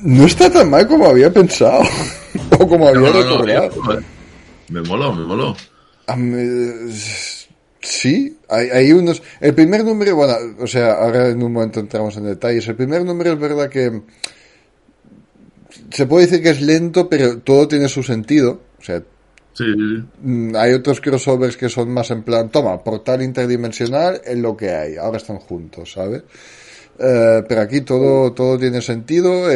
No está tan mal como había pensado. O como había recordado. Me moló. Sí, hay unos... El primer número, bueno, o sea, ahora en un momento entramos en detalles. El primer número es verdad que se puede decir que es lento, pero todo tiene su sentido. O sea, sí. Hay otros crossovers que son más en plan, toma, portal interdimensional es lo que hay, ahora están juntos, ¿sabes? Pero aquí todo tiene sentido.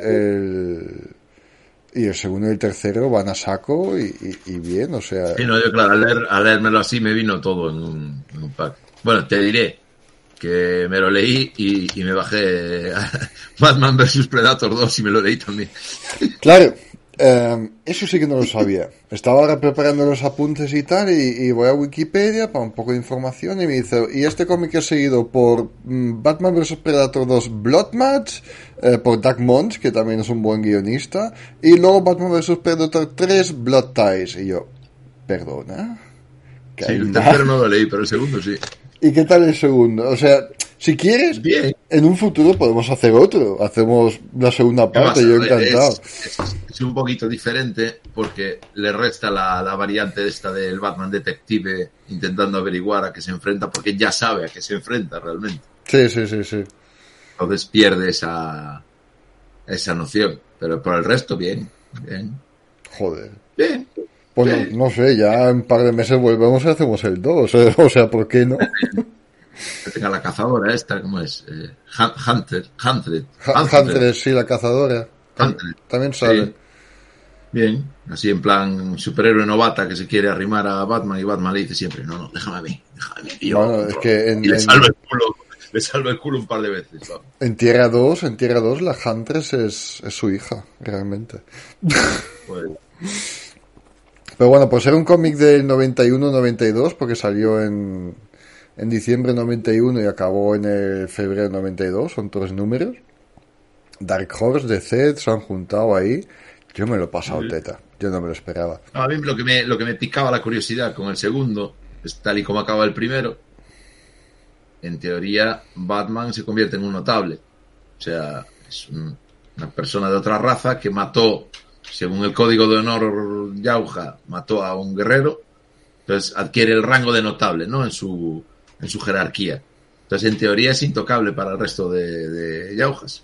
Y el segundo y el tercero van a saco y bien, o sea... Sí, no, yo claro, al leérmelo así me vino todo en un pack. Bueno, te diré que me lo leí y me bajé Batman vs Predator 2 y me lo leí también. Claro, eso sí que no lo sabía. Estaba ahora preparando los apuntes y tal, y voy a Wikipedia para un poco de información y me dice, y este cómic es seguido por Batman vs Predator 2 Blood Match, por Doug Moench, que también es un buen guionista, y luego Batman vs Predator 3 Blood Ties. Y yo, ¿perdona? Sí, el tercero no lo leí, pero el segundo sí. ¿Y qué tal el segundo? O sea, si quieres, bien, en un futuro podemos hacer otro. Hacemos la segunda parte, yo encantado. Es un poquito diferente porque le resta la variante esta del Batman detective intentando averiguar a qué se enfrenta, porque ya sabe a qué se enfrenta realmente. Sí. Entonces pierde esa noción. Pero por el resto, bien. Joder. Bien. Bueno, bien. No sé, ya en un par de meses volvemos y hacemos el 2. O sea, ¿por qué no? Que tenga la cazadora esta, ¿cómo es? Hunter, sí, la cazadora. También sale. Sí. Bien, así en plan superhéroe novata que se quiere arrimar a Batman y Batman le dice siempre, no, déjame a mí. Bueno, es que y le salva el culo un par de veces. ¿No? En Tierra 2, la Huntress es su hija, realmente. Pues... Pero bueno, pues era un cómic del 91-92 porque salió en diciembre 91 y acabó en el febrero 92, son 3 números. Dark Horse, DC se han juntado ahí. Yo me lo he pasado teta, yo no me lo esperaba. A mí lo que me picaba la curiosidad con el segundo, es tal y como acaba el primero, en teoría Batman se convierte en un notable. O sea, es una persona de otra raza que mató, según el código de honor Yauja, mató a un guerrero, entonces adquiere el rango de notable, ¿no? En su jerarquía. Entonces, en teoría es intocable para el resto de Yaujas.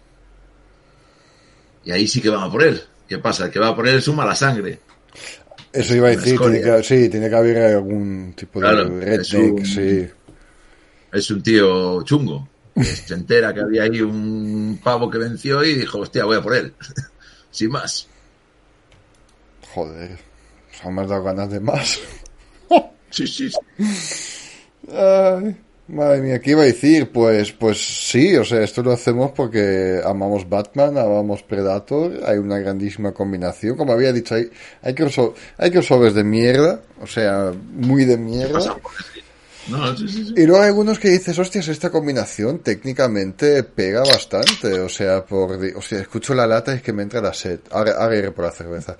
Y ahí sí que van a por él. ¿Qué pasa? El que va a por él es un mala sangre. Eso iba a decir, tiene que haber algún tipo de redneck, sí. Es un tío chungo. Se entera que había ahí un pavo que venció y dijo, hostia, voy a por él. Sin más. Joder, se me has dado ganas de más. Sí. Ay, madre mía, ¿qué iba a decir? Pues sí, o sea, esto lo hacemos porque amamos Batman, amamos Predator, hay una grandísima combinación, como había dicho, hay crossovers de mierda, o sea, muy de mierda. No, sí. Y luego hay algunos que dices, hostias, esta combinación técnicamente pega bastante, o sea, escucho la lata y es que me entra la sed, ahora iré por la cerveza.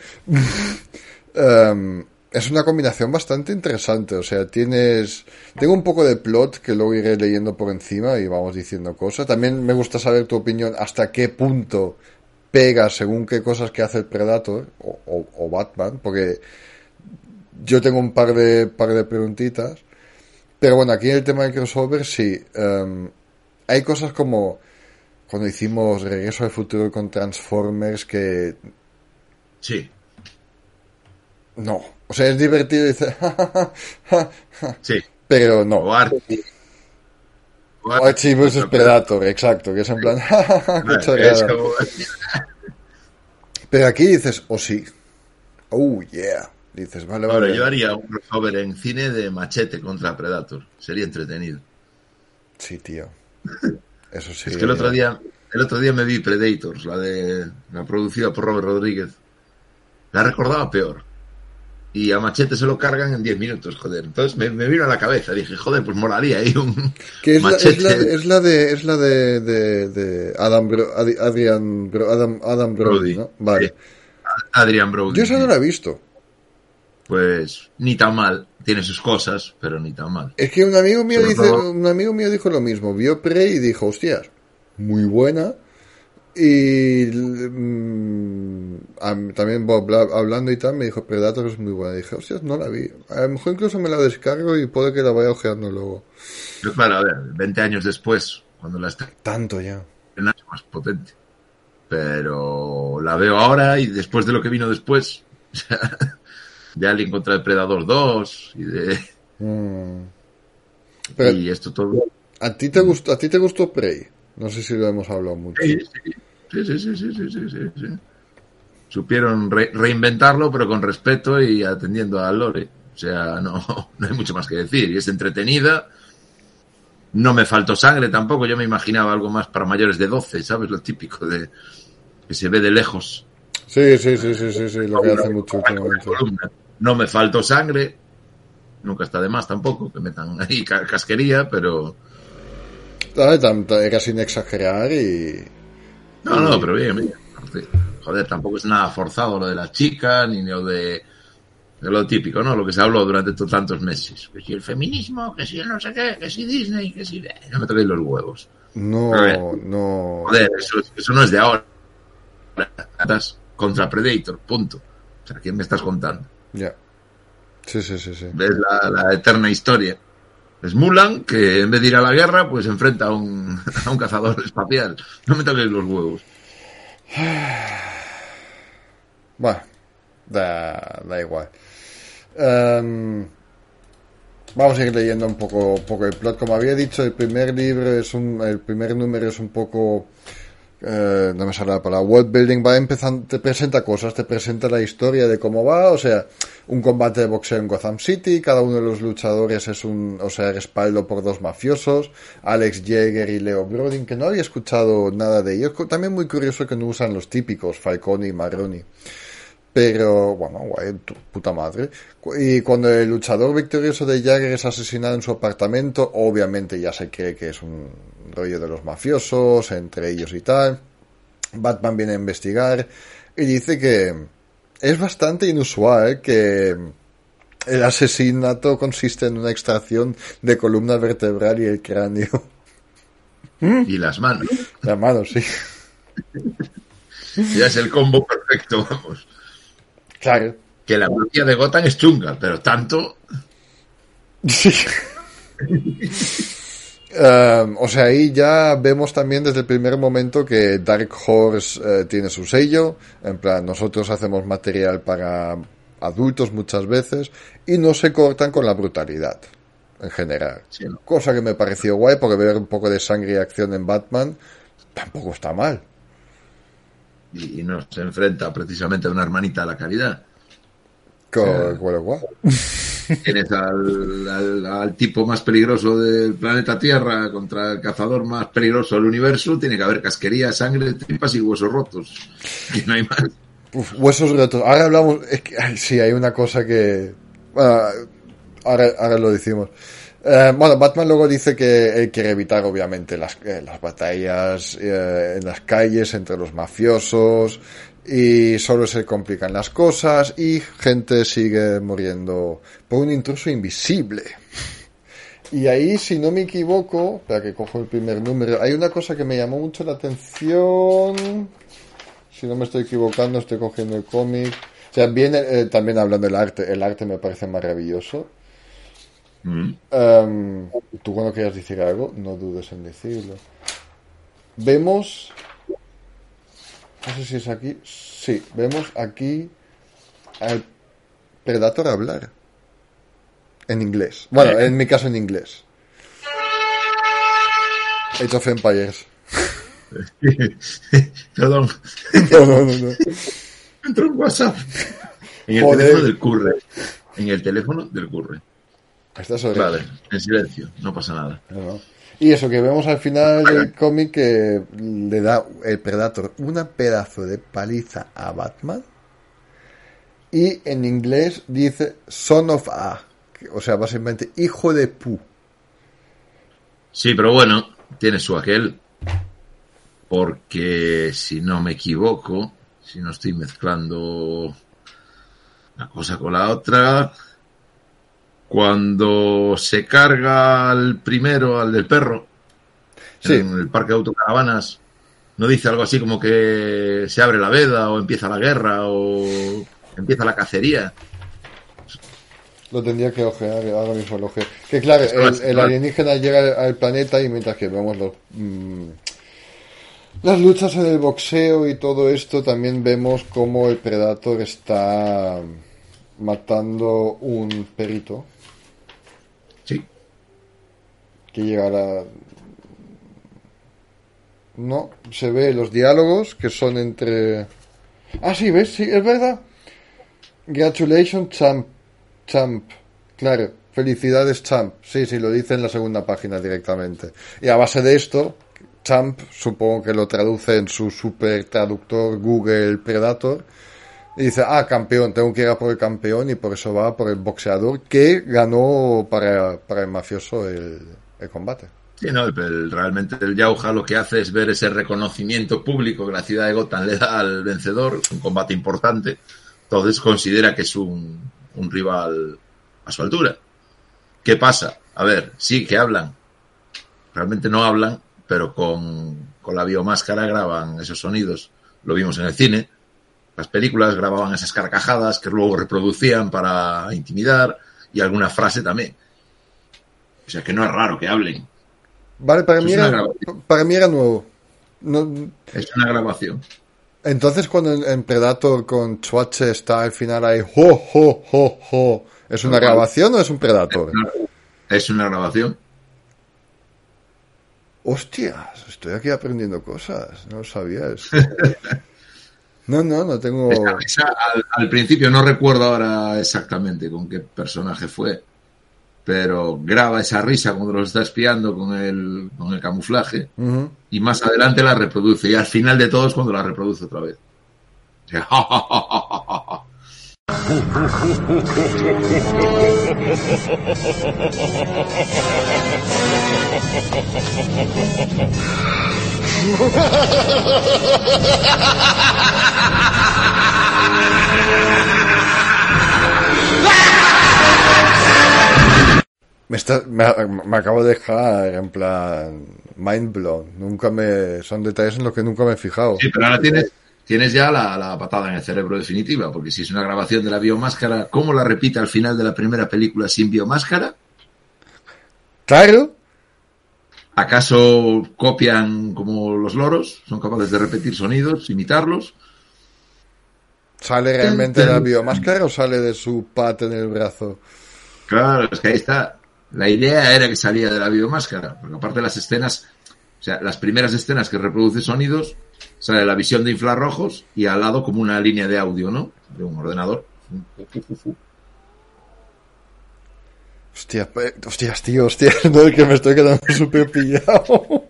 Es una combinación bastante interesante, o sea, tengo un poco de plot que luego iré leyendo por encima y vamos diciendo cosas. También me gusta saber tu opinión, hasta qué punto pega según qué cosas que hace el Predator o Batman, porque yo tengo un par de preguntitas. Pero bueno, aquí en el tema del crossover sí, hay cosas como cuando hicimos Regreso al Futuro con Transformers que... Sí. No, o sea, es divertido y dices... Sí. Pero no. O Archie vs Predator, exacto, que es en plan... como... Pero aquí dices, sí. Oh, yeah. Dices, vale. Ahora, yo haría un crossover en cine de Machete contra Predator. Sería entretenido. Sí, tío. Eso sí. Es que el otro día me vi Predators, la producida por Robert Rodríguez. La recordaba peor. Y a Machete se lo cargan en 10 minutos, joder. Entonces me vino a la cabeza. Dije, joder, pues molaría ahí un que Machete. Es la de Adam Brody, ¿no? Vale. Sí. Adrian Brody. Yo esa no la he visto. Pues ni tan mal, tiene sus cosas, pero ni tan mal. Es que un amigo mío dijo lo mismo, vio Prey y dijo, hostias, muy buena, Y también hablando y tal, me dijo Predator es muy buena. Y dije, hostias, no la vi. A lo mejor incluso me la descargo y puede que la vaya ojeando luego. Pero claro, a ver, 20 años después, cuando la Tanto ya. estrena, es más potente. Pero la veo ahora y después de lo que vino después, de Alien contra el Predador 2 y de... Pero, y esto todo... ¿a ti te gustó Prey? No sé si lo hemos hablado mucho. Sí. Supieron reinventarlo, pero con respeto y atendiendo al lore. O sea, no hay mucho más que decir. Y es entretenida. No me faltó sangre tampoco. Yo me imaginaba algo más para mayores de 12, ¿sabes? Lo típico de que se ve de lejos. Sí, lo que hace mucho últimamente. No me faltó sangre. Nunca está de más tampoco, que metan ahí casquería, pero... Era sin exagerar y... No, pero bien. Joder, tampoco es nada forzado lo de la chica, ni lo de lo típico, ¿no? Lo que se habló durante tantos meses. Que si el feminismo, que si el no sé qué, que si Disney, que si... No me toquéis los huevos. No. Joder, eso no es de ahora. Estás contra Predator, punto. O sea, ¿quién me estás contando? Ya. Sí. Ves la eterna historia. Es Mulan, que en vez de ir a la guerra, pues se enfrenta a un cazador espacial. No me toques los huevos. Bueno, da igual. Vamos a ir leyendo un poco el plot. Como había dicho, el primer número es un poco... no me sale la palabra, world building. Va empezando, te presenta cosas, te presenta la historia de cómo va, o sea, un combate de boxeo en Gotham City, cada uno de los luchadores es respaldo por dos mafiosos, Alex Jaeger y Leo Brodin, que no había escuchado nada de ellos. También muy curioso que no usan los típicos Falcone y Marroni, pero bueno, guay, puta madre. Y cuando el luchador victorioso de Jagger es asesinado en su apartamento, obviamente ya se cree que es un rollo de los mafiosos, entre ellos y tal. Batman viene a investigar y dice que es bastante inusual que el asesinato consiste en una extracción de columna vertebral y el cráneo. Y las manos. Las manos, sí. Ya es el combo perfecto, vamos. Claro. Que la mafia de Gotham es chunga, pero tanto... Sí. O sea, ahí ya vemos también desde el primer momento que Dark Horse tiene su sello. En plan, nosotros hacemos material para adultos muchas veces y no se cortan con la brutalidad en general. Sí, ¿no? Cosa que me pareció guay, porque ver un poco de sangre y acción en Batman tampoco está mal. Y no se enfrenta precisamente a una hermanita de la caridad. Guay. Tienes al tipo más peligroso del planeta Tierra contra el cazador más peligroso del universo. Tiene que haber casquería, sangre, tripas y huesos rotos. Y no hay más. Huesos rotos. Ahora hablamos... Es que, sí, hay una cosa que... Bueno, ahora lo decimos. Bueno, Batman luego dice que él quiere evitar, obviamente, las batallas en las calles entre los mafiosos, y solo se complican las cosas y gente sigue muriendo por un intruso invisible. Y ahí, si no me equivoco, espera que cojo el primer número, hay una cosa que me llamó mucho la atención. Si no me estoy equivocando, estoy cogiendo el cómic. O sea, viene también hablando del arte. El arte me parece maravilloso. Tú cuando quieras decir algo, no dudes en decirlo. Vemos... No sé si es aquí. Sí, vemos aquí al Predator hablar. En inglés. Bueno, en mi caso en inglés. Age of Empires. Perdón. No. Entró en WhatsApp. En el Joder. teléfono del Curre. En el teléfono del Curre. Está sobre. Vale, en silencio, no pasa nada. No. Y eso que vemos al final del cómic, que le da el Predator una pedazo de paliza a Batman. Y en inglés dice Son of A. O sea, básicamente hijo de pu. Sí, pero bueno, tiene su aquel. Porque si no me equivoco, si no estoy mezclando una cosa con la otra, cuando se carga al primero, al del perro, sí, en el parque de autocaravanas, no dice algo así como que se abre la veda o empieza la guerra o empieza la cacería. Lo tendría que ojear, ahora mismo lo ojeo. Que claro, el alienígena llega al planeta y mientras que vemos las luchas en el boxeo y todo esto, también vemos cómo el Predator está matando un perito. Sí. Que llegará... No, se ve los diálogos que son entre... Ah, sí, ¿ves? Sí, es verdad. Congratulations, champ. Claro, felicidades, champ. Sí, lo dice en la segunda página directamente. Y a base de esto, champ, supongo que lo traduce en su super traductor Google Predator. Y dice, campeón, tengo que ir a por el campeón, y por eso va por el boxeador que ganó para el mafioso el combate. Sí, no, realmente el Jauja lo que hace es ver ese reconocimiento público que la ciudad de Gotham le da al vencedor, un combate importante, entonces considera que es un rival a su altura. ¿Qué pasa? A ver, sí que hablan, realmente no hablan, pero con la biomáscara graban esos sonidos, lo vimos en el cine, las películas grababan esas carcajadas que luego reproducían para intimidar y alguna frase también. O sea que no es raro que hablen. Vale, para mí era nuevo. No, es una grabación. Entonces cuando en Predator con Schwarze está al final ahí jo, ¿es una grabación o es un Predator? Es una grabación. Hostias, estoy aquí aprendiendo cosas, no lo sabía eso. No tengo... Al principio no recuerdo ahora exactamente con qué personaje fue, pero graba esa risa cuando los está espiando con el camuflaje, uh-huh. Y más adelante la reproduce, y al final de todos cuando la reproduce otra vez. O sea, me acabo de dejar en plan mind blown. Son detalles en los que nunca me he fijado. Sí, pero ahora tienes ya la patada en el cerebro definitiva, porque si es una grabación de la biomáscara, ¿cómo la repite al final de la primera película sin biomáscara? Claro. ¿Acaso copian como los loros? ¿Son capaces de repetir sonidos, imitarlos? ¿Sale realmente de la biomáscara o sale de su pata en el brazo? Claro, es que ahí está. La idea era que salía de la biomáscara, porque aparte de las escenas, o sea, las primeras escenas que reproduce sonidos, sale la visión de infrarrojos y al lado como una línea de audio, ¿no? De un ordenador. Hostias, tío, no, es que me estoy quedando súper pillado.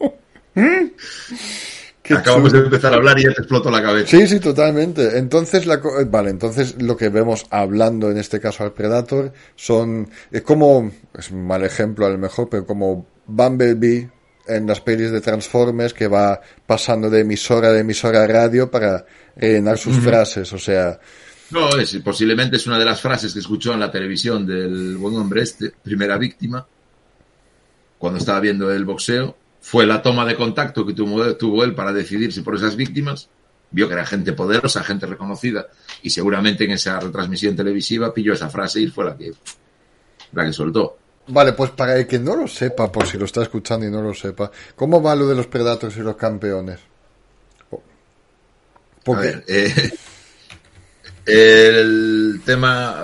Acabamos de empezar a hablar y ya te explotó la cabeza. Sí, totalmente. Entonces, entonces lo que vemos hablando en este caso al Predator es como, es un mal ejemplo a lo mejor, pero como Bumblebee en las pelis de Transformers, que va pasando de emisora a radio para rellenar sus frases, o sea... No, posiblemente es una de las frases que escuchó en la televisión del buen hombre primera víctima, cuando estaba viendo el boxeo. Fue la toma de contacto que tuvo él para decidirse por esas víctimas. Vio que era gente poderosa, gente reconocida, y seguramente en esa retransmisión televisiva pilló esa frase y fue la que soltó. Vale, pues para el que no lo sepa, por si lo está escuchando y no lo sepa, ¿cómo va lo de los Predators y los campeones? A ver, el tema,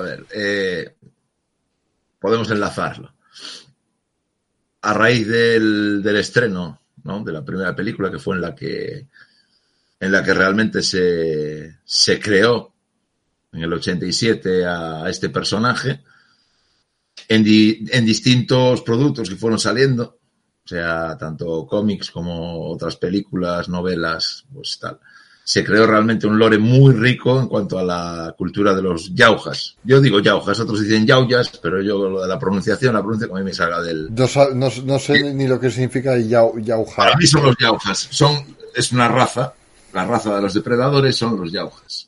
podemos enlazarlo. A raíz del estreno, ¿no?, de la primera película, que fue en la que realmente se creó en el 87 a este personaje, en distintos productos que fueron saliendo, o sea, tanto cómics como otras películas, novelas, pues tal. Se creó realmente un lore muy rico en cuanto a la cultura de los yaujas. Yo digo yaujas, otros dicen yauyas, pero yo lo de la pronunciación la pronuncio como a mí me salga del... No sé ni lo que significa yauja. Para mí son los yaujas. Es una raza, la raza de los depredadores son los yaujas.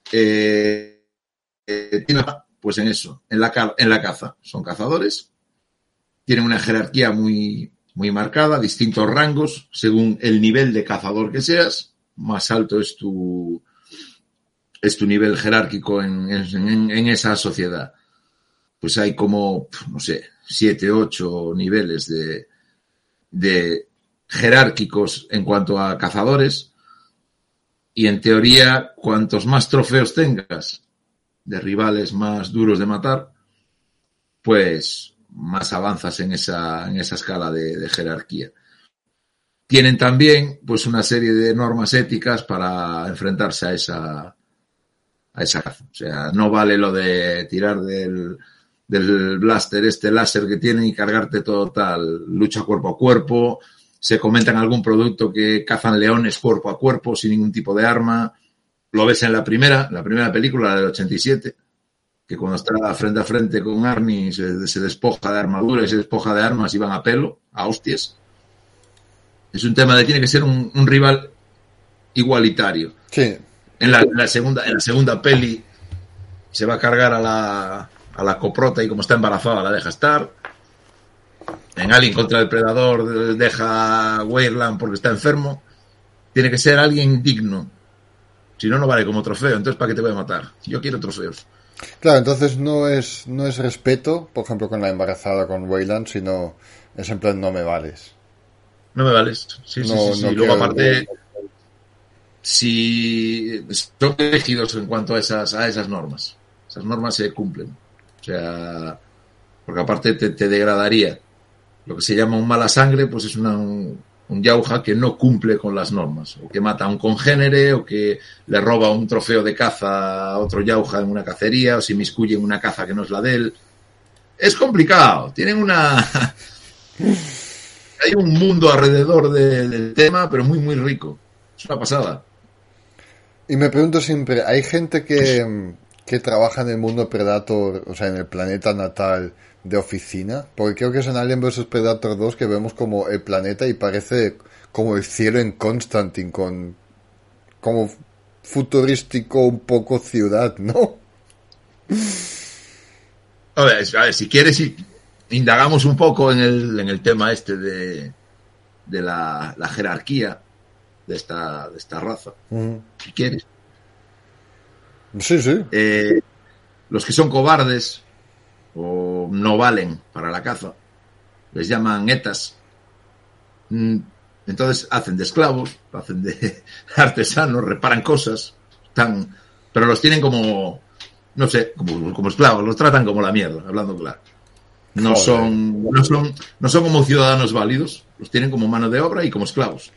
Pues en eso, en la caza. Son cazadores, tienen una jerarquía muy muy marcada, distintos rangos, según el nivel de cazador que seas, más alto es tu nivel jerárquico en esa sociedad. Pues hay como, no sé, 7, 8 niveles de jerárquicos en cuanto a cazadores, y en teoría, cuantos más trofeos tengas de rivales más duros de matar, pues más avanzas en esa escala de jerarquía. Tienen también pues una serie de normas éticas para enfrentarse a esa caza. O sea, no vale lo de tirar del blaster láser que tienen y cargarte todo tal. Lucha cuerpo a cuerpo. Se comenta en algún producto que cazan leones cuerpo a cuerpo sin ningún tipo de arma. Lo ves en la primera película, la del 87, que cuando está frente a frente con Arnie se despoja de armadura y se despoja de armas y van a pelo, a hostias. Es un tema de tiene que ser un rival igualitario. Sí. En la segunda peli se va a cargar a la coprota y como está embarazada la deja estar. En Alien contra el Predador deja a Weyland porque está enfermo. Tiene que ser alguien digno. Si no, no vale como trofeo. Entonces, ¿para qué te voy a matar? Yo quiero trofeos. Claro, entonces no es respeto, por ejemplo, con la embarazada con Weyland, sino es en plan, no me vales. No me vales. Sí. No Luego, aparte, si son elegidos en cuanto a esas normas. Esas normas se cumplen. O sea, porque aparte te degradaría. Lo que se llama un mala sangre, pues es un yauja que no cumple con las normas, o que mata a un congénere, o que le roba un trofeo de caza a otro yauja en una cacería, o se inmiscuye en una caza que no es la de él. Es complicado, tienen hay un mundo alrededor del tema, pero muy, muy rico. Es una pasada. Y me pregunto siempre, ¿hay gente que trabaja en el mundo Predator, o sea, en el planeta natal de oficina? Porque creo que es en Alien vs Predator 2 que vemos como el planeta y parece como el cielo en Constantine, con como futurístico, un poco ciudad, ¿no? A ver, si quieres, indagamos un poco en el tema este de la jerarquía de esta raza. Si quieres. Sí. Los que son cobardes o no valen para la caza les llaman etas. Entonces hacen de esclavos, hacen de artesanos, reparan cosas, pero los tienen como, no sé, como esclavos, los tratan como la mierda, hablando claro. No son como ciudadanos válidos, los tienen como mano de obra y como esclavos.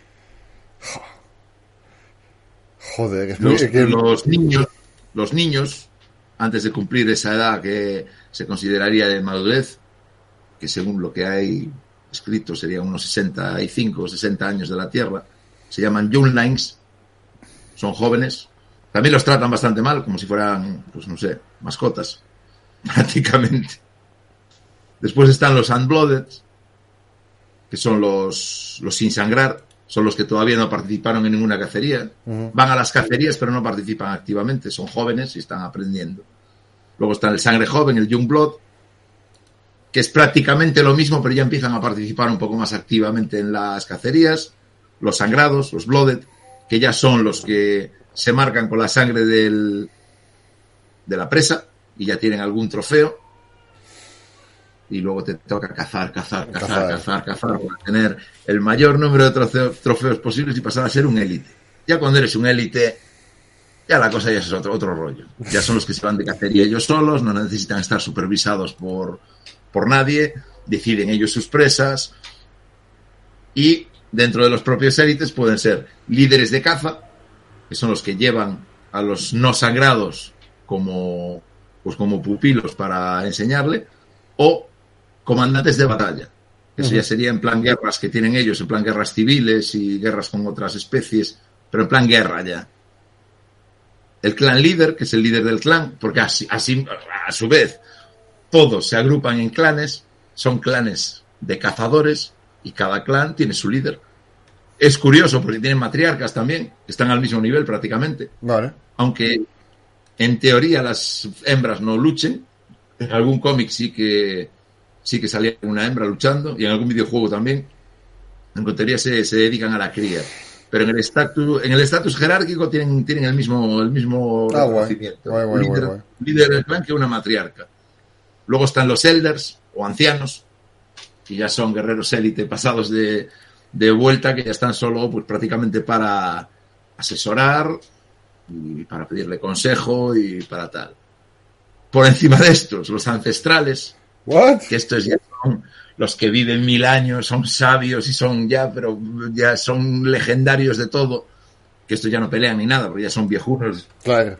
Joder, es los niños, antes de cumplir esa edad que se consideraría de madurez, que según lo que hay escrito serían unos 65 o 60 años de la Tierra, se llaman younglings, son jóvenes. También los tratan bastante mal, como si fueran, pues no sé, mascotas, prácticamente. Después están los unblooded, que son los sin sangrar, son los que todavía no participaron en ninguna cacería. Van a las cacerías, pero no participan activamente, son jóvenes y están aprendiendo. Luego está el sangre joven, el young blood, que es prácticamente lo mismo, pero ya empiezan a participar un poco más activamente en las cacerías. Los sangrados, los blooded, que ya son los que se marcan con la sangre de la presa y ya tienen algún trofeo. Y luego te toca cazar para tener el mayor número de trofeos posibles y pasar a ser un élite. Ya cuando eres un élite, ya la cosa ya es otro rollo. Ya son los que se van de cacería ellos solos, no necesitan estar supervisados por nadie, deciden ellos sus presas, y dentro de los propios élites pueden ser líderes de caza, que son los que llevan a los no sangrados como pupilos para enseñarle, o comandantes de batalla. Eso ya sería en plan guerras que tienen ellos, en plan guerras civiles y guerras con otras especies, pero en plan guerra ya. El clan líder, que es el líder del clan, porque así a su vez todos se agrupan en clanes, son clanes de cazadores y cada clan tiene su líder. Es curioso porque tienen matriarcas también, que están al mismo nivel prácticamente. Vale. Aunque en teoría las hembras no luchen. En algún cómic sí que salía una hembra luchando y en algún videojuego también. En teoría se dedican a la cría. Pero en el estatus jerárquico tienen el mismo reconocimiento. Guay. Líder del clan que una matriarca. Luego están los elders o ancianos, que ya son guerreros élite pasados de vuelta, que ya están solo pues prácticamente para asesorar y para pedirle consejo y para tal. Por encima de estos, los ancestrales, que estos ya son los que viven 1000 años, son sabios y pero ya son legendarios de todo, que estos ya no pelean ni nada, porque ya son viejunos. Claro.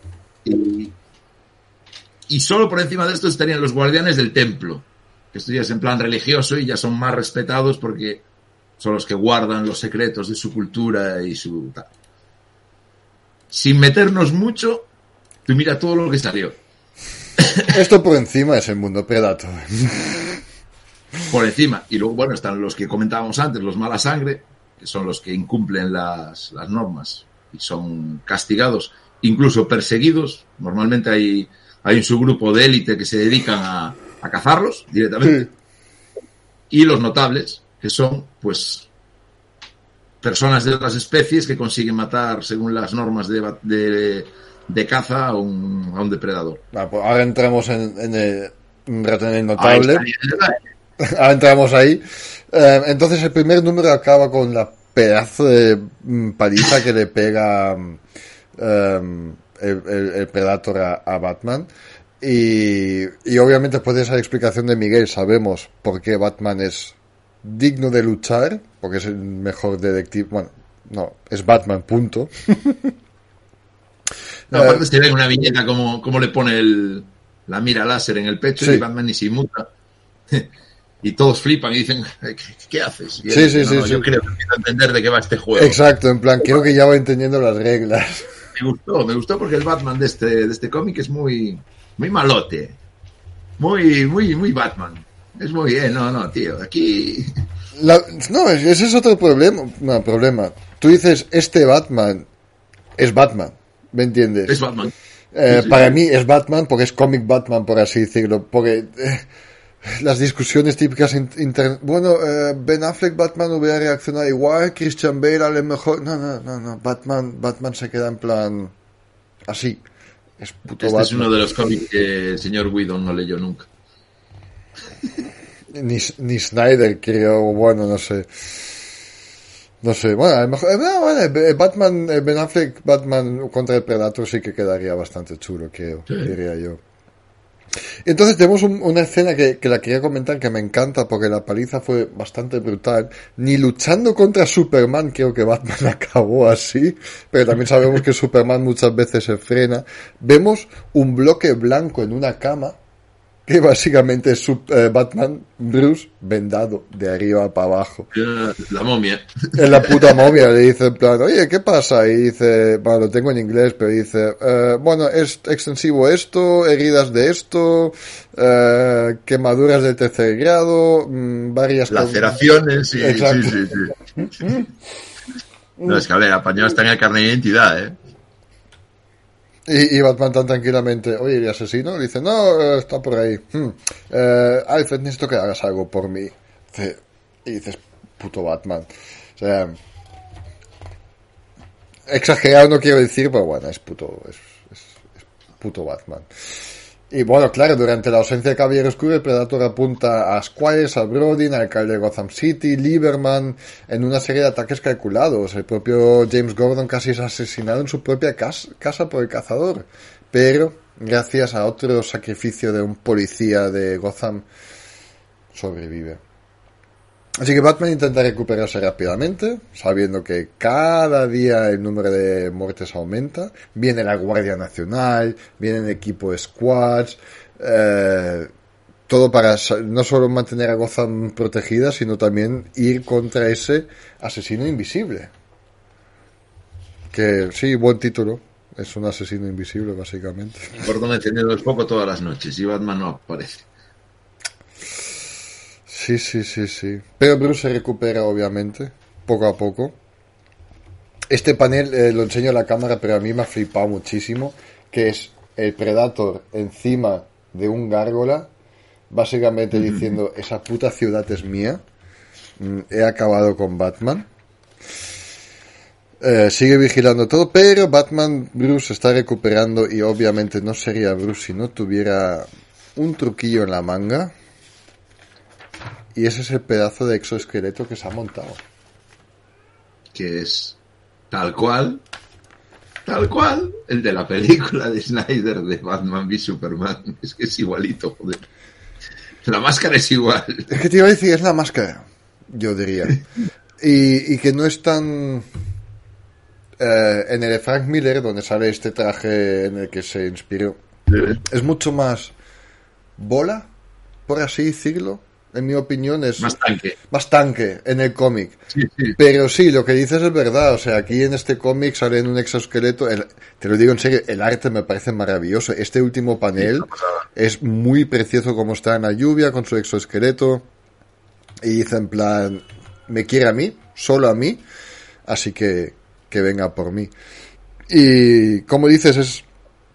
Y solo por encima de estos estarían los guardianes del templo, que estos ya es en plan religioso y ya son más respetados porque son los que guardan los secretos de su cultura y su tal. Sin meternos mucho, tú mira todo lo que salió. Esto por encima es el mundo Predator. Por encima. Y luego, bueno, están los que comentábamos antes, los mala sangre, que son los que incumplen las normas y son castigados, incluso perseguidos. Normalmente hay un subgrupo de élite que se dedican a cazarlos directamente. Sí. Y los notables, que son, pues, personas de otras especies que consiguen matar según las normas de caza a un depredador. Pues ahora entramos en el notable. Ahora entramos ahí. Entonces el primer número acaba con la pedazo de paliza que le pega el Predator a Batman. Y obviamente después de esa explicación de Miguel sabemos por qué Batman es digno de luchar, porque es el mejor detective. Bueno, no, es Batman, punto. No, aparte se ve una viñeta como le pone la mira láser en el pecho, sí. Y Batman ni se inmuta. Y todos flipan y dicen, ¿qué haces? Y él dice, yo creo que empiezo a entender de qué va este juego. Exacto, en plan, creo que ya va entendiendo las reglas. Me gustó porque el Batman de este cómic es muy malote. Muy Batman. Es muy bien, no, tío, aquí... No, ese es otro problema. Tú dices, este Batman es Batman, ¿me entiendes? Es Batman. Sí. Para mí es Batman porque es cómic Batman, por así decirlo, porque... las discusiones típicas bueno, Ben Affleck Batman hubiera reaccionado igual, Christian Bale a lo mejor no, Batman se queda en plan así, es puto Batman. Es uno de los cómics que el señor Whedon no leyó nunca. ni Snyder creo, bueno, no sé, bueno, a lo mejor Batman, Ben Affleck Batman contra el Predator sí que quedaría bastante chulo, creo, sí. Diría yo. Entonces tenemos una escena que la quería comentar, que me encanta porque la paliza fue bastante brutal. Ni luchando contra Superman creo que Batman acabó así, pero también sabemos que Superman muchas veces se frena. Vemos un bloque blanco en una cama que básicamente es Batman, Bruce, vendado de arriba para abajo. La momia. En la puta momia le dice en plan, oye, ¿qué pasa? Y dice, bueno, lo tengo en inglés, pero dice, bueno, es extensivo esto, heridas de esto, quemaduras de tercer grado, varias... Laceraciones, sí. No, es que, a ver, apañado está en el carnet de identidad, Y Batman tan tranquilamente, oye, ¿el asesino? Dice, no, está por ahí. Alfred, necesito que hagas algo por mí. Y dices, puto Batman. O sea, exagerado no quiero decir, pero bueno, es puto Batman. Y bueno, claro, durante la ausencia de Caballero Oscuro, el Predator apunta a Squires, a Brodin, al alcalde de Gotham City, Lieberman, en una serie de ataques calculados. El propio James Gordon casi es asesinado en su propia casa por el cazador. Pero, gracias a otro sacrificio de un policía de Gotham, sobrevive. Así que Batman intenta recuperarse rápidamente, sabiendo que cada día el número de muertes aumenta. Viene la Guardia Nacional, viene el equipo de squads, todo para no solo mantener a Gotham protegida, sino también ir contra ese asesino invisible. Que sí, buen título. Es un asesino invisible, básicamente. Gordon encendiendo el foco todas las noches y Batman no aparece. Sí. Pero Bruce se recupera, obviamente, poco a poco. Este panel lo enseño a la cámara, pero a mí me ha flipado muchísimo, que es el Predator encima de un gárgola, básicamente diciendo, esa puta ciudad es mía. he acabado con Batman. Sigue vigilando todo, pero Bruce está recuperando y obviamente no sería Bruce si no tuviera un truquillo en la manga. Y ese es el pedazo de exoesqueleto que se ha montado. Que es tal cual, el de la película de Snyder de Batman v Superman. Es que es igualito, joder. La máscara es igual. Es que te iba a decir, es la máscara, yo diría. Y que no es tan... en el de Frank Miller, donde sale este traje en el que se inspiró, es mucho más bola, por así decirlo. En mi opinión es más tanque en el cómic. Sí. Pero sí, lo que dices es verdad. O sea, aquí en este cómic sale en un exoesqueleto. Te lo digo en serio, el arte me parece maravilloso. Este último panel es muy precioso, como está en la lluvia con su exoesqueleto. Y dice en plan, me quiere a mí, solo a mí, así que venga por mí. Y como dices, es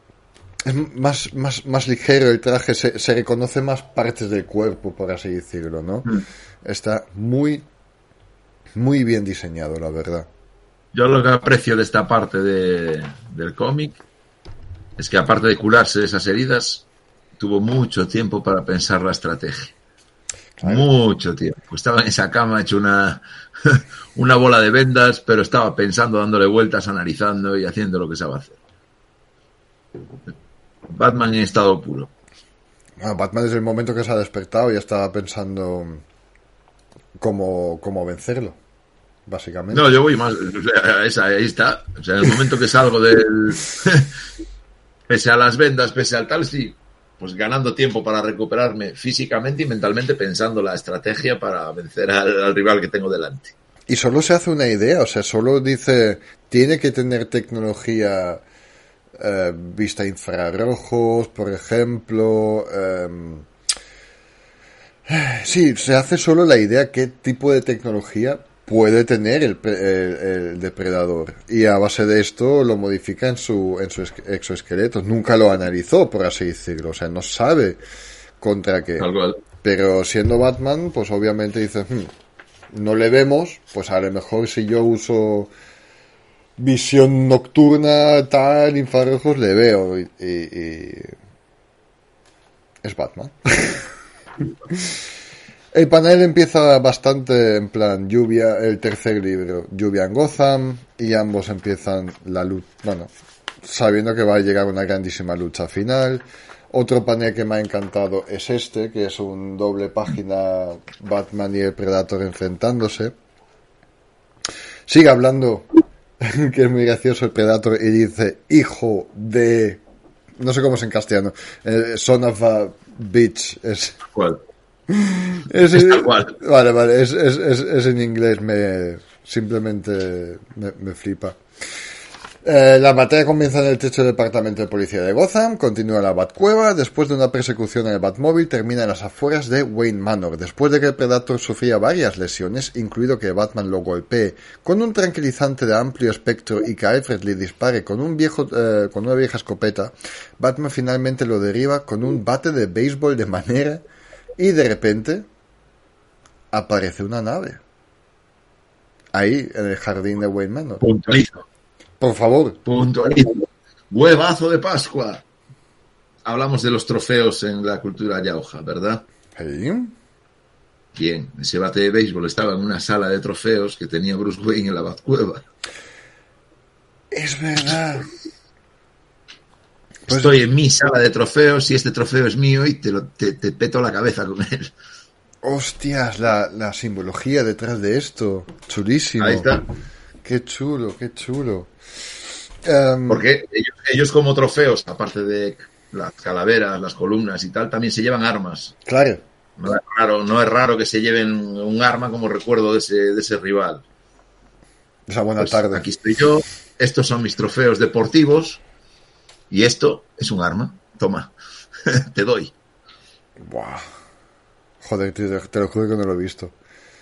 más ligero el traje, se reconoce más partes del cuerpo, por así decirlo, ¿no? Está muy bien diseñado, la verdad. Yo lo que aprecio de esta parte del cómic es que, aparte de curarse de esas heridas, tuvo mucho tiempo para pensar la estrategia. Claro. Mucho tiempo. Estaba en esa cama hecho una bola de vendas, pero estaba pensando, dándole vueltas, analizando y haciendo lo que sabe hacer. Batman en estado puro. Bueno, Batman desde el momento que se ha despertado ya estaba pensando cómo vencerlo, básicamente. No, yo voy más. Ahí está. O sea, en el momento que salgo del... pese a las vendas, pese al tal, sí, pues ganando tiempo para recuperarme físicamente y mentalmente, pensando la estrategia para vencer al rival que tengo delante. Y solo se hace una idea, o sea, solo dice, tiene que tener tecnología... vista infrarrojos, por ejemplo. Sí, se hace solo la idea qué tipo de tecnología puede tener el depredador. Y a base de esto lo modifica en su exoesqueleto. Nunca lo analizó, por así decirlo. O sea, no sabe contra qué. Pero siendo Batman, pues obviamente dice, no le vemos, pues a lo mejor si yo uso... visión nocturna, tal, infrarrojos, le veo y es Batman. El panel empieza bastante en plan lluvia, el tercer libro, lluvia en Gotham, y ambos empiezan la lucha, bueno, sabiendo que va a llegar una grandísima lucha final. Otro panel que me ha encantado es este, que es un doble página, Batman y el Predator enfrentándose. Sigue hablando... que es muy gracioso el Predator y dice hijo de, no sé cómo es en castellano, son of a bitch, es ¿cuál? Es tal cual. Vale, es en inglés, simplemente me flipa. La batalla comienza en el techo del departamento de policía de Gotham, continúa en la Batcueva, después de una persecución en el Batmóvil termina en las afueras de Wayne Manor, después de que el Predator sufría varias lesiones, incluido que Batman lo golpee con un tranquilizante de amplio espectro y que Alfred le dispare con una vieja escopeta. Batman finalmente lo derriba con un bate de béisbol de manera y de repente aparece una nave ahí en el jardín de Wayne Manor. Puntualizo. Por favor. Puntualizo. Huevazo de Pascua. Hablamos de los trofeos en la cultura yauja, ¿verdad? ¿Sí? Bien, ese bate de béisbol estaba en una sala de trofeos que tenía Bruce Wayne en la Batcueva. Es verdad. Estoy en mi sala de trofeos y este trofeo es mío y te peto la cabeza con él. Hostias, la simbología detrás de esto. Chulísimo. Ahí está. Qué chulo, qué chulo. Porque ellos como trofeos, aparte de las calaveras, las columnas y tal, también se llevan armas. Claro. No es raro que se lleven un arma como recuerdo de ese rival. Esa buena tarde. Aquí estoy yo, estos son mis trofeos deportivos y esto es un arma. Toma, te doy. Buah. Joder, tío, te lo juro que no lo he visto.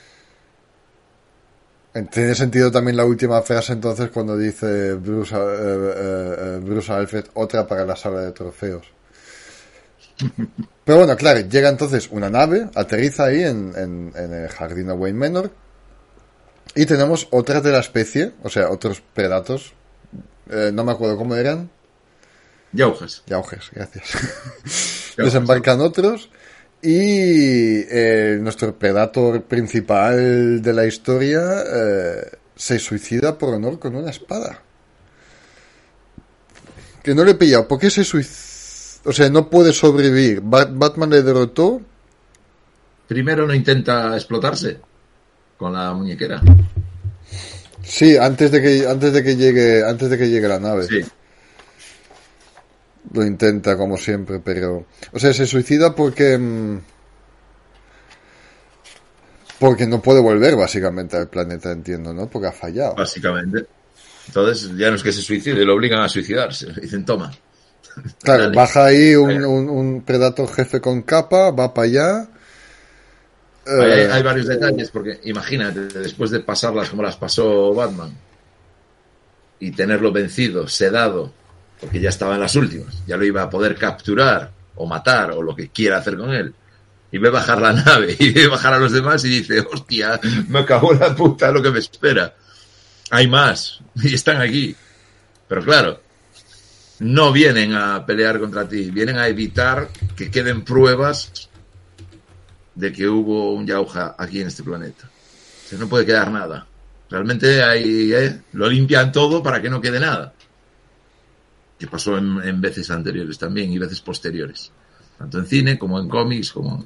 Tiene sentido también la última frase entonces cuando dice Bruce a Alfred, otra para la sala de trofeos. Pero bueno, claro, llega entonces una nave, aterriza ahí en el jardín de Wayne Manor, y tenemos otras de la especie, o sea, otros predatos, no me acuerdo cómo eran. Yauges, gracias. Desembarcan otros, y nuestro predator principal de la historia se suicida por honor con una espada. Que no le he pillado. ¿Por qué se suicida? O sea, no puede sobrevivir. Batman le derrotó. primero no intenta explotarse con la muñequera. Sí, antes de que llegue la nave. Sí. Lo intenta como siempre, pero, o sea, se suicida porque no puede volver básicamente al planeta, entiendo, ¿no? Porque ha fallado. Básicamente. Entonces ya no es que se suicide, lo obligan a suicidarse. Dicen, toma. Claro, Dale. baja ahí un Predator jefe con capa, va para allá. Hay varios detalles, porque imagínate, después de pasarlas como las pasó Batman y tenerlo vencido, sedado, porque ya estaba en las últimas, ya lo iba a poder capturar o matar o lo que quiera hacer con él, y ve bajar la nave y ve bajar a los demás y dice, hostia, me acabó la puta lo que me espera. Hay más y están aquí. Pero claro, no vienen a pelear contra ti, vienen a evitar que queden pruebas de que hubo un Yauja aquí en este planeta. O sea, no puede quedar nada. Realmente hay, lo limpian todo para que no quede nada. Que pasó en veces anteriores también y veces posteriores. Tanto en cine como en cómics, como...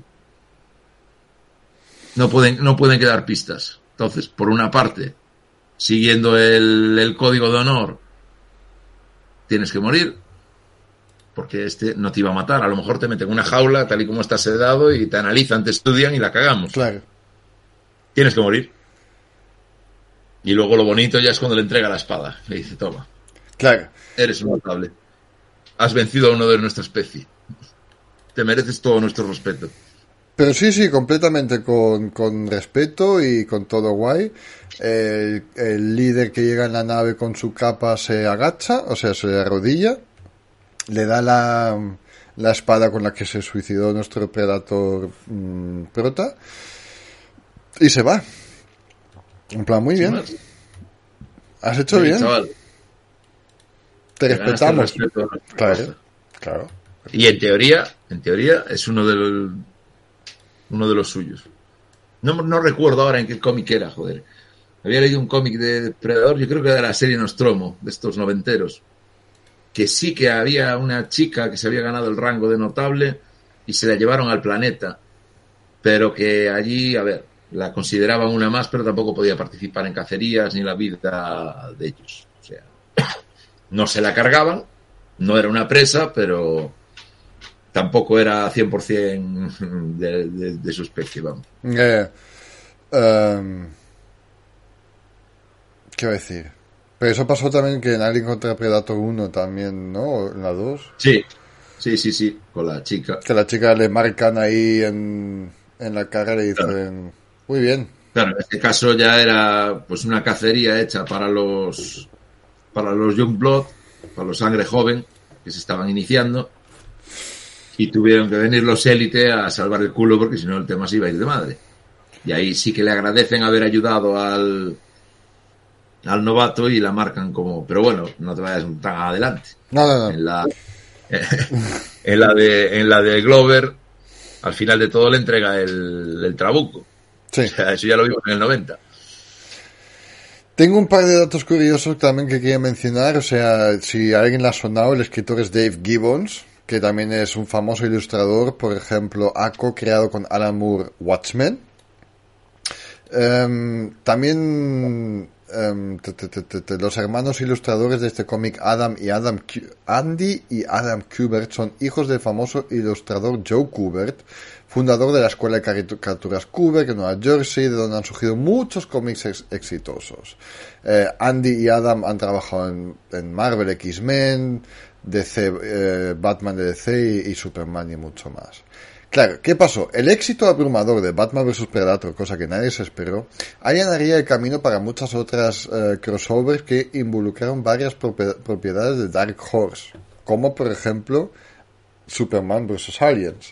No pueden quedar pistas. Entonces, por una parte, siguiendo el código de honor, tienes que morir, porque este no te iba a matar. A lo mejor te meten en una jaula, tal y como estás sedado, y te analizan, te estudian y la cagamos. Claro. Tienes que morir. Y luego lo bonito ya es cuando le entrega la espada. Le dice, toma. Claro. Eres un notable. Has vencido a uno de nuestra especie. Te mereces todo nuestro respeto. Pero sí, completamente con respeto y con todo guay. El líder que llega en la nave con su capa se agacha, o sea, se arrodilla, le da la espada con la que se suicidó nuestro Predator prota y se va. En plan, muy bien. Más. Has hecho bien. Chaval. Te respetamos. Claro. Y en teoría es uno de los suyos. No recuerdo ahora en qué cómic era, joder. Había leído un cómic de Depredador, yo creo que era la serie Nostromo, de estos noventeros, que sí que había una chica que se había ganado el rango de notable y se la llevaron al planeta, pero que allí, a ver, la consideraban una más, pero tampoco podía participar en cacerías ni la vida de ellos. O sea, no se la cargaban, no era una presa, pero tampoco era 100% de su especie, vamos. ¿Qué voy a decir? Pero eso pasó también que en Alien contra Predator 1 también, ¿no? En la 2. Sí, con la chica. Que la chica le marcan ahí en la cara y le dicen, claro. Muy bien. Claro, en este caso ya era pues una cacería hecha para los Youngblood, para los sangre joven que se estaban iniciando, y tuvieron que venir los élite a salvar el culo porque si no el tema se iba a ir de madre. Y ahí sí que le agradecen haber ayudado al novato y la marcan como, pero bueno, no te vayas tan adelante. No. En la de Glover, al final de todo le entrega el trabuco. Sí. O sea, eso ya lo vimos en el 90. Tengo un par de datos curiosos también que quería mencionar. O sea, si a alguien le ha sonado, el escritor es Dave Gibbons, que también es un famoso ilustrador. Por ejemplo, ha co-creado con Alan Moore Watchmen. También los hermanos ilustradores de este cómic, Andy y Adam Kubert, son hijos del famoso ilustrador Joe Kubert, fundador de la escuela de caricaturas Kubert en Nueva Jersey, de donde han surgido muchos cómics exitosos. Andy y Adam han trabajado en Marvel, X-Men, DC, Batman de DC y Superman y mucho más. Claro, ¿qué pasó? El éxito abrumador de Batman vs Predator, cosa que nadie se esperó, allanaría el camino para muchas otras crossovers que involucraron varias propiedades de Dark Horse, como por ejemplo Superman vs Aliens.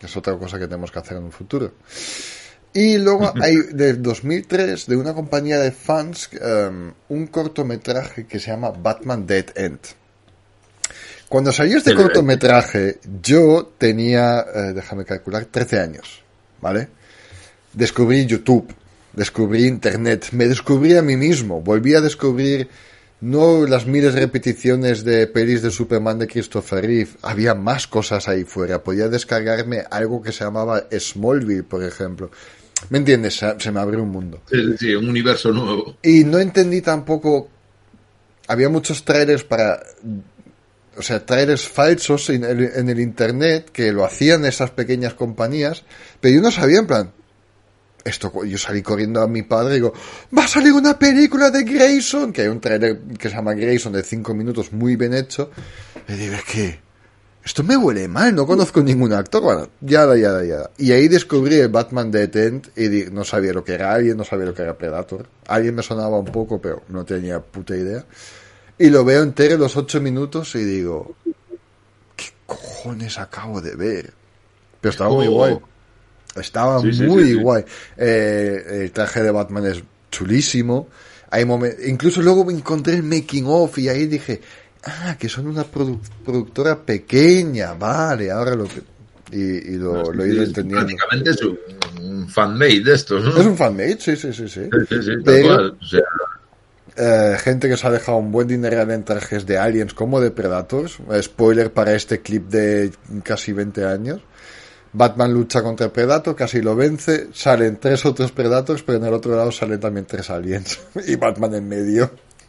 que es otra cosa que tenemos que hacer en un futuro. Y luego hay del 2003 de una compañía de fans un cortometraje que se llama Batman Dead End. Cuando salió este cortometraje yo tenía, déjame calcular, 13 años, ¿vale? Descubrí YouTube, descubrí Internet, me descubrí a mí mismo, volví a descubrir no las miles de repeticiones de pelis de Superman de Christopher Reeve, había más cosas ahí fuera, podía descargarme algo que se llamaba Smallville, por ejemplo. ¿Me entiendes? Se me abrió un mundo. Sí, un universo nuevo. Y no entendí tampoco, había muchos trailers trailers falsos en el internet que lo hacían esas pequeñas compañías, pero yo no sabía, en plan, yo salí corriendo a mi padre y digo, va a salir una película de Grayson, que hay un trailer que se llama Grayson de 5 minutos muy bien hecho. Le digo, es que esto me huele mal, no conozco ningún actor. Bueno, ya. Y ahí descubrí el Batman Dead End y no sabía lo que era Alien, no sabía lo que era Predator. Alien me sonaba un poco, pero no tenía puta idea. Y lo veo entero los 8 minutos y digo, ¿qué cojones acabo de ver? Pero estaba muy guay. Estaba muy guay. El traje de Batman es chulísimo. Hay incluso luego me encontré el making of y ahí dije, que son una productora pequeñña, vale, ahora lo he ido entendiendo. Prácticamente es un fan-made de estos, ¿no? Es un fan-made, sí. Pero, o sea, gente que se ha dejado un buen dineral en trajes de Aliens como de Predators. Spoiler para este clip de casi 20 años. Batman lucha contra el Predator, casi lo vence, salen 3 otros Predators, pero en el otro lado salen también 3 Aliens. Y Batman en medio.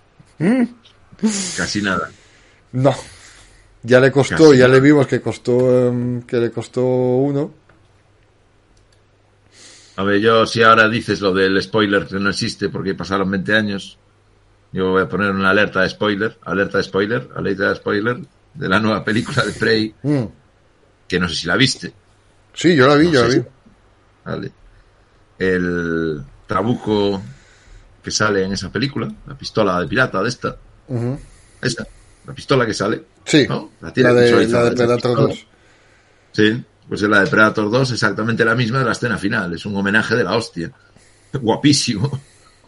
Casi nada. No. Ya le costó, casi ya nada. Le vimos que le costó 1. A ver, yo si ahora dices lo del spoiler que no existe porque pasaron 20 años, yo voy a poner una alerta de spoiler de la nueva película de Prey, que no sé si la viste. Sí, yo la vi. Vale. El trabuco que sale en esa película, la pistola de pirata de esta. Esa, la pistola que sale. Sí, ¿no? La de Predator 2. Sí, pues es la de Predator 2, exactamente la misma de la escena final. Es un homenaje de la hostia. Guapísimo.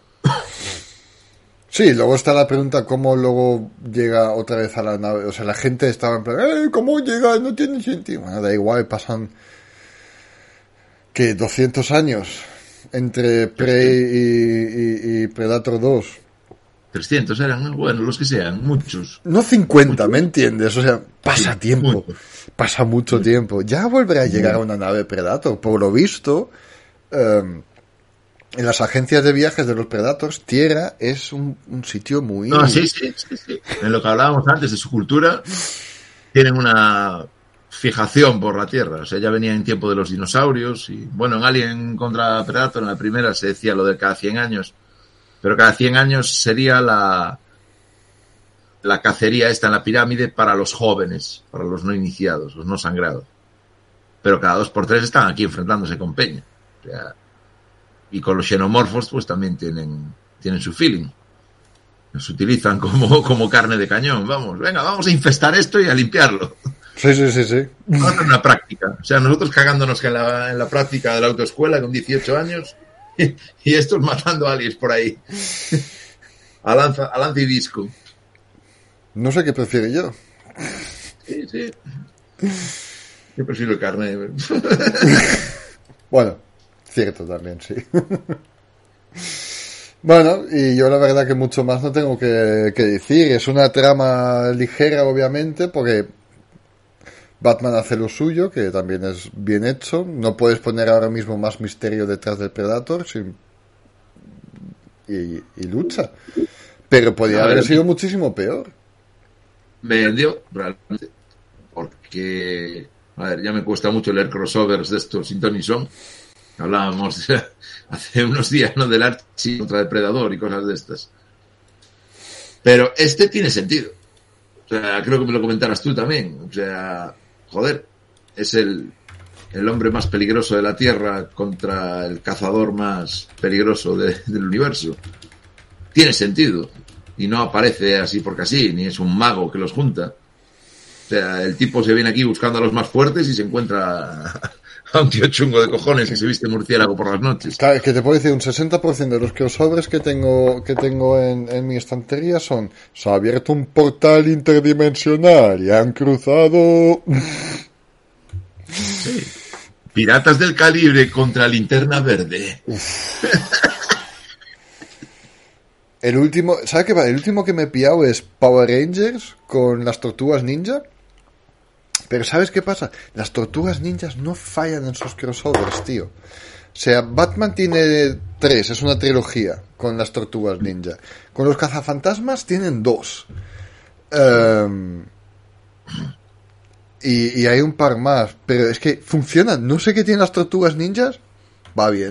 Sí, luego está la pregunta cómo luego llega otra vez a la nave. O sea, la gente estaba en plan, ¿cómo llega? No tiene sentido. Bueno, da igual, pasan que 200 años entre Prey y Predator 2. 300 eran, bueno, los que sean, muchos. No 50, ¿me entiendes? O sea, pasa tiempo. Pasa mucho tiempo. Ya volverá a llegar a una nave Predator. Por lo visto, en las agencias de viajes de los Predators, Tierra es un sitio muy... No, sí. En lo que hablábamos antes de su cultura, tienen una fijación por la Tierra. O sea, ya venía en tiempo de los dinosaurios. Y bueno, en Alien contra Predator, en la primera se decía lo de cada 100 años. Pero cada 100 años sería la cacería esta en la pirámide para los jóvenes, para los no iniciados, los no sangrados. Pero cada 2x3 están aquí enfrentándose con Peña. O sea, y con los xenomorfos pues también tienen su feeling. Los utilizan como carne de cañón. Vamos a infestar esto y a limpiarlo. Sí. Vamos a hacer una práctica. O sea, nosotros cagándonos en la práctica de la autoescuela con 18 años y estos matando aliens por ahí. A lanza y disco. No sé qué prefiero yo. Sí. Yo prefiero carne. Bueno, cierto también, sí. Bueno, y yo la verdad que mucho más no tengo que decir. Es una trama ligera, obviamente, porque Batman hace lo suyo, que también es bien hecho. No puedes poner ahora mismo más misterio detrás del Predator y lucha. Pero podría haber sido muchísimo peor. Me vendió, realmente. Porque, a ver, ya me cuesta mucho leer crossovers de estos sin Tony Son. Hablábamos hace unos días, ¿no? Del Archie contra Depredador y cosas de estas. Pero este tiene sentido. O sea, creo que me lo comentaras tú también. O sea, joder, es el hombre más peligroso de la Tierra contra el cazador más peligroso del universo. Tiene sentido. Y no aparece así porque así, ni es un mago que los junta. O sea, el tipo se viene aquí buscando a los más fuertes y se encuentra a un tío chungo de cojones que se viste murciélago por las noches. Claro, es que te puedo decir, un 60% de los crossovers que tengo en mi estantería son: se ha abierto un portal interdimensional y han cruzado... Sí. Piratas del Caribe contra Linterna Verde. El último, ¿sabes qué va? El último que me he pillado es Power Rangers con las Tortugas Ninja. Pero ¿sabes qué pasa? Las Tortugas Ninjas no fallan en sus crossovers, tío. O sea, Batman tiene 3, es una trilogía con las Tortugas Ninja. Con los Cazafantasmas tienen 2. Y hay un par más, pero es que funcionan. No sé qué tienen las Tortugas Ninjas. Va bien.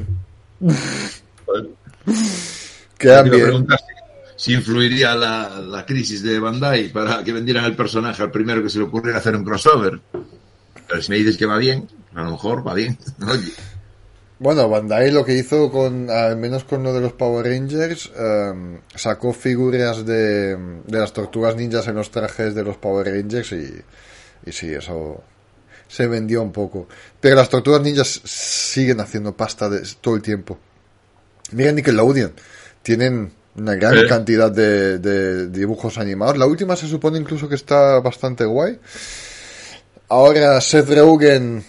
Quedan bien. Si influiría la crisis de Bandai para que vendieran el personaje al primero que se le ocurriera hacer un crossover. Pero si me dices que va bien, a lo mejor va bien. Oye. Bueno, Bandai lo que hizo al menos con lo de los Power Rangers, sacó figuras de las Tortugas Ninjas en los trajes de los Power Rangers y sí, eso se vendió un poco. Pero las Tortugas Ninjas siguen haciendo pasta todo el tiempo. Mira Nickelodeon, tienen una gran cantidad de dibujos animados. La última se supone incluso que está bastante guay. Ahora Seth Rogen,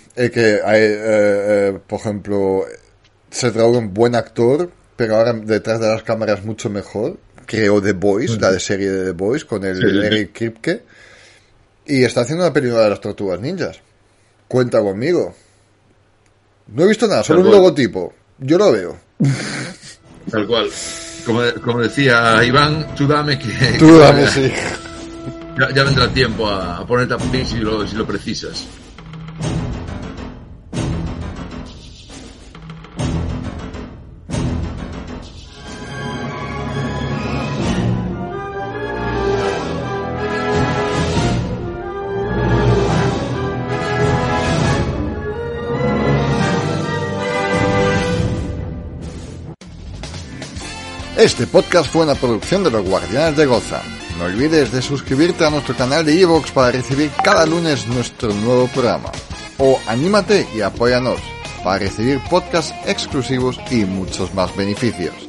por ejemplo, Seth Rogen, buen actor, pero ahora detrás de las cámaras mucho mejor. Creó The Boys, la de serie de The Boys, con el Eric Kripke. Y está haciendo una película de las Tortugas Ninjas. Cuenta conmigo. No he visto nada, solo un logotipo. Yo lo veo. Tal cual. Como decía Iván, tú dame que... Tú dame, sí. Ya vendrá tiempo a ponerte a punir si lo precisas. Este podcast fue una producción de los Guardianes de Gotham. No olvides de suscribirte a nuestro canal de iVoox para recibir cada lunes nuestro nuevo programa. O anímate y apóyanos para recibir podcasts exclusivos y muchos más beneficios.